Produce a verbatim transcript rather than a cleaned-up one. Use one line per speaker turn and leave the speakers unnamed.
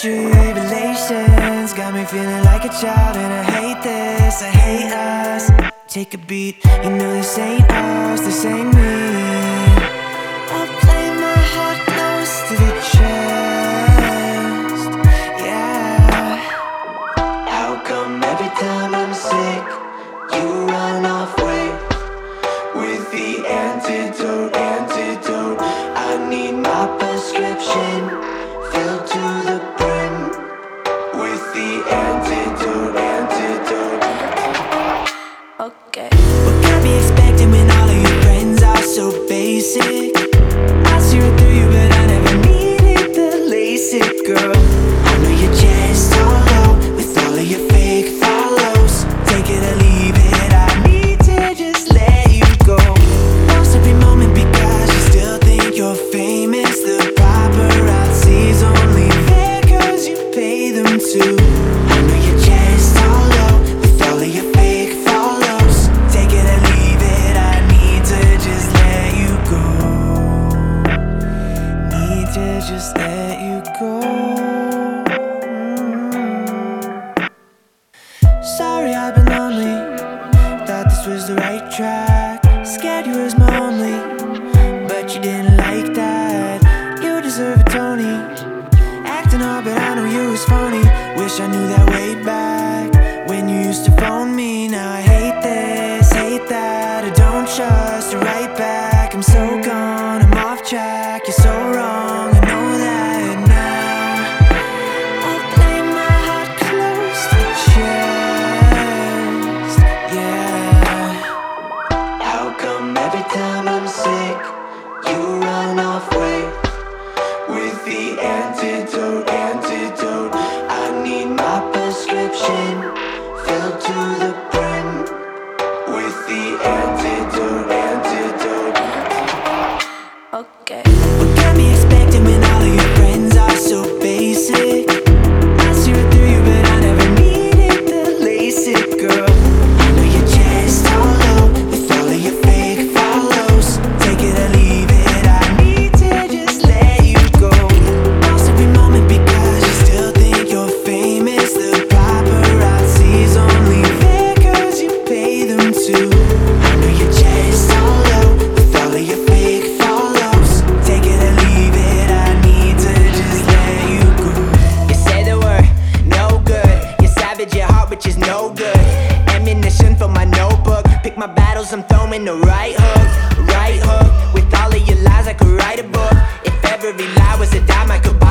tribulations got me feeling like a child, and I hate this, I hate us. Take a beat, you know this ain't us, this ain't me. I'll play my heart close to the chest, yeah. How come every time I'm sick, you run off way with the antidote, antidote? I need my prescription filled to the brim with the antidote, antidote. Okay. What can I be expecting when all of your friends are so basic? I see right through you, but I never needed the LASIK, girl. I know you're just all low with all of your fake follows. Take it or leave it, I need to just let you go. Lost every moment because you still think you're famous. The paparazzi's only there cause you pay them to. I know you're just all low with all of your fake follows. Take it or leave it, I need to just let you go. Need to just let you go. Mm. Sorry I've been lonely, thought this was the right track. Scared you was my only, but you didn't like that. You deserve a Tony, acting hard but I know you was phony. Wish I knew that way back when you used to phone me. Now I hate this, hate that, I don't trust you right back. I'm so gone, I'm off track, you're so wrong, I know that now. I'll play my heart close to the chest, yeah. How come every time I'm sick, you run off way with the antidote, antidote? I need my prescription filled to the brim with the antidote, antidote. Okay. What got me expecting when all of your friends are so basic? I see right through you, but I never needed the LASIK, girl. I know you're just all low with all of your fake follows. Take it or leave it, I need to just let you go. Lost every moment because you still think you're famous. The paparazzi's only there cause you pay them to. I know you're just all low with all of your fake follows. Take it or leave it, I need to just let you go.
You say the word, no good. You savage your heart, which is no good. Ammunition for my notebook. Pick my battles, I'm throwing the right hook, right hook. With all of your lies, I could write a book. If every lie was a dime, I could buy